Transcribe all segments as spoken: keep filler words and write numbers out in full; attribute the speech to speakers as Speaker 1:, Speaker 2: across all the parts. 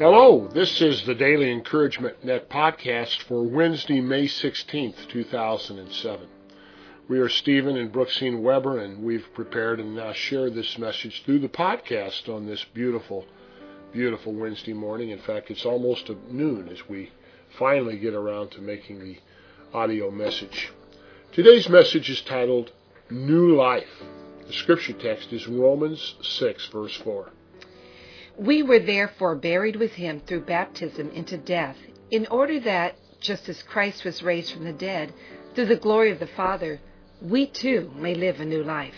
Speaker 1: Hello, this is the Daily Encouragement Net podcast for Wednesday, May sixteenth, two thousand seven. We are Stephen and Brooksine Weber, and we've prepared and now share this message through the podcast on this beautiful, beautiful Wednesday morning. In fact, it's almost at noon as we finally get around to making the audio message. Today's message is titled, New Life. The scripture text is Romans six, verse four.
Speaker 2: We were therefore buried with him through baptism into death, in order that, just as Christ was raised from the dead, through the glory of the Father, we too may live a new life.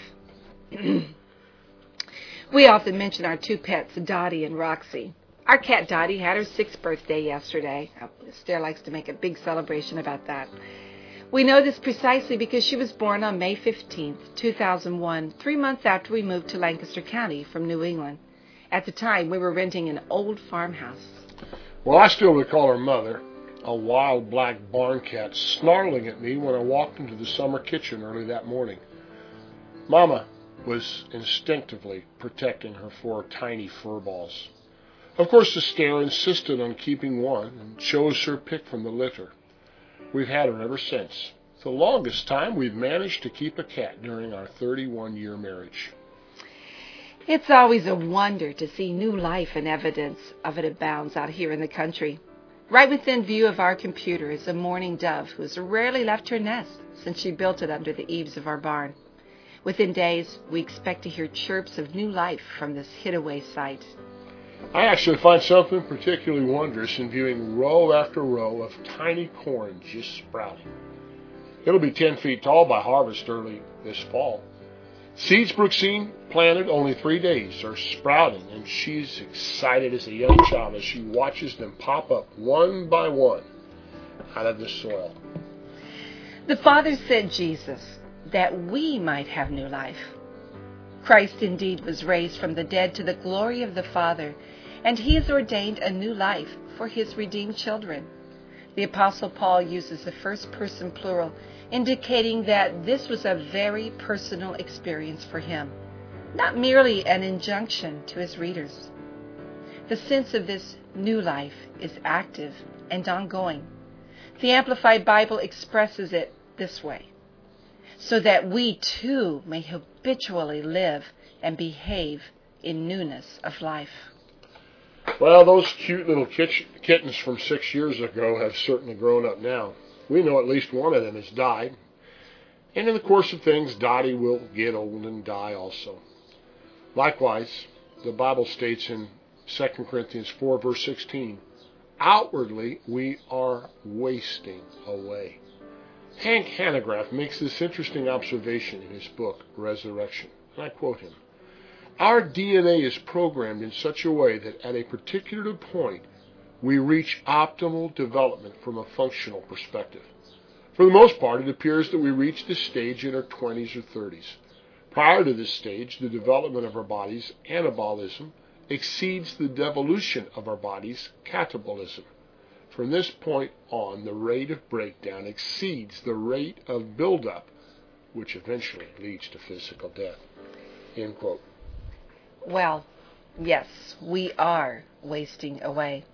Speaker 2: We often mention our two pets, Dottie and Roxy. Our cat Dottie had her sixth birthday yesterday. Esther likes to make a big celebration about that. We know this precisely because she was born on May fifteenth, two thousand one, three months after we moved to Lancaster County from New England. At the time, we were renting an old farmhouse.
Speaker 1: Well, I still recall her mother, a wild black barn cat, snarling at me when I walked into the summer kitchen early that morning. Mama was instinctively protecting her four tiny fur balls. Of course, Esther insisted on keeping one and chose her pick from the litter. We've had her ever since. The longest time we've managed to keep a cat during our thirty-one-year marriage.
Speaker 2: It's always a wonder to see new life and evidence of it abounds out here in the country. Right within view of our computer is a mourning dove who has rarely left her nest since she built it under the eaves of our barn. Within days, we expect to hear chirps of new life from this hid-away site.
Speaker 1: I actually find something particularly wondrous in viewing row after row of tiny corn just sprouting. It'll be ten feet tall by harvest early this fall. Seeds Brooksine planted only three days are sprouting, and she's excited as a young child as she watches them pop up one by one out of the soil.
Speaker 2: The Father sent Jesus that we might have new life. Christ indeed was raised from the dead to the glory of the Father, and he has ordained a new life for his redeemed children. The Apostle Paul uses the first person plural, indicating that this was a very personal experience for him, not merely an injunction to his readers. The sense of this new life is active and ongoing. The Amplified Bible expresses it this way, so that we too may habitually live and behave in newness of life.
Speaker 1: Well, those cute little kittens from six years ago have certainly grown up now. We know at least one of them has died. And in the course of things, Dottie will get old and die also. Likewise, the Bible states in Second Corinthians four, verse sixteen, outwardly we are wasting away. Hank Hanegraaff makes this interesting observation in his book, Resurrection. And I quote him, our D N A is programmed in such a way that at a particular point, we reach optimal development from a functional perspective. For the most part, it appears that we reach this stage in our twenties or thirties. Prior to this stage, the development of our bodies, anabolism, exceeds the devolution of our bodies, catabolism. From this point on, the rate of breakdown exceeds the rate of buildup, which eventually leads to physical death. End quote.
Speaker 2: Well, yes, we are wasting away.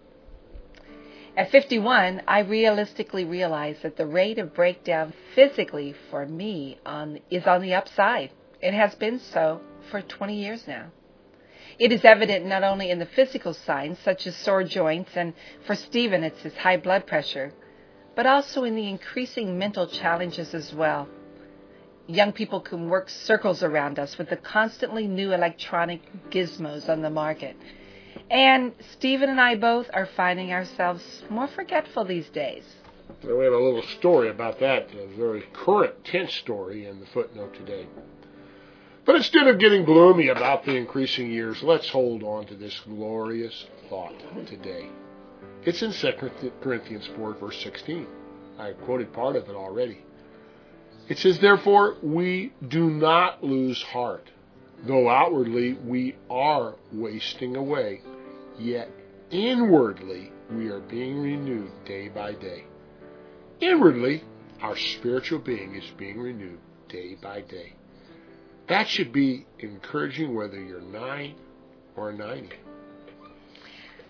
Speaker 2: At fifty-one, I realistically realize that the rate of breakdown physically for me on, is on the upside. It has been so for twenty years now. It is evident not only in the physical signs, such as sore joints, and for Stephen it's his high blood pressure, but also in the increasing mental challenges as well. Young people can work circles around us with the constantly new electronic gizmos on the market. And Stephen and I both are finding ourselves more forgetful these days.
Speaker 1: Well, we have a little story about that, a very current, tense story in the footnote today. But instead of getting gloomy about the increasing years, let's hold on to this glorious thought today. It's in Second Corinthians four, verse sixteen. I quoted part of it already. It says, therefore, we do not lose heart, though outwardly we are wasting away, yet inwardly we are being renewed day by day. Inwardly, our spiritual being is being renewed day by day. That should be encouraging whether you're nine or ninety.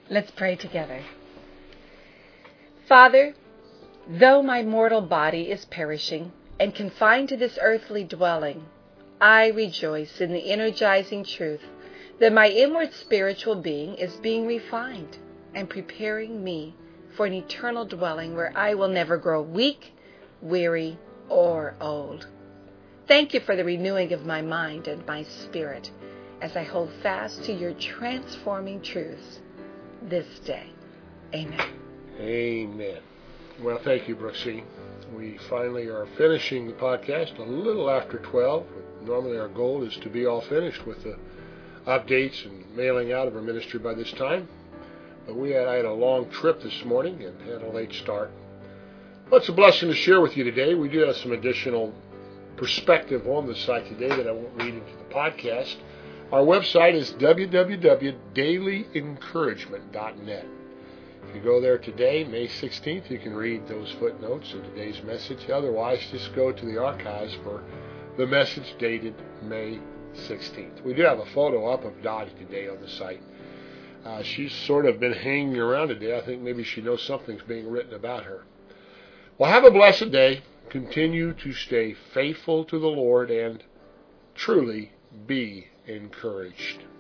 Speaker 2: Let's pray together. Father, though my mortal body is perishing and confined to this earthly dwelling, I rejoice in the energizing truth that my inward spiritual being is being refined and preparing me for an eternal dwelling where I will never grow weak, weary, or old. Thank you for the renewing of my mind and my spirit as I hold fast to your transforming truths this day. Amen.
Speaker 1: Amen. Well, thank you, Brooksy. We finally are finishing the podcast a little after twelve. Normally our goal is to be all finished with the updates and mailing out of our ministry by this time. But we had, I had a long trip this morning and had a late start. Well, it's a blessing to share with you today. We do have some additional perspective on the site today that I won't read into the podcast. Our website is w w w dot daily encouragement dot net. If you go there today, May sixteenth, you can read those footnotes in today's message. Otherwise, just go to the archives for the message dated May sixteenth. We do have a photo up of Dottie today on the site. Uh, she's sort of been hanging around today. I think maybe she knows something's being written about her. Well, have a blessed day. Continue to stay faithful to the Lord and truly be encouraged.